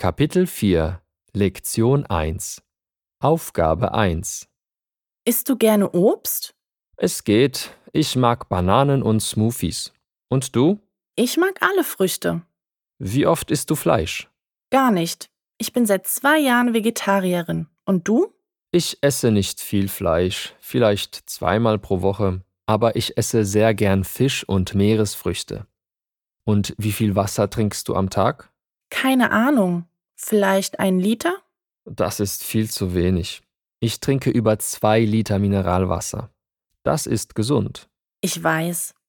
Kapitel 4, Lektion 1. Aufgabe 1. Isst du gerne Obst? Es geht. Ich mag Bananen und Smoothies. Und du? Ich mag alle Früchte. Wie oft isst du Fleisch? Gar nicht. Ich bin seit 2 Jahren Vegetarierin. Und du? Ich esse nicht viel Fleisch, vielleicht 2-mal pro Woche, aber ich esse sehr gern Fisch und Meeresfrüchte. Und wie viel Wasser trinkst du am Tag? Keine Ahnung. Vielleicht 1 Liter? Das ist viel zu wenig. Ich trinke über 2 Liter Mineralwasser. Das ist gesund. Ich weiß.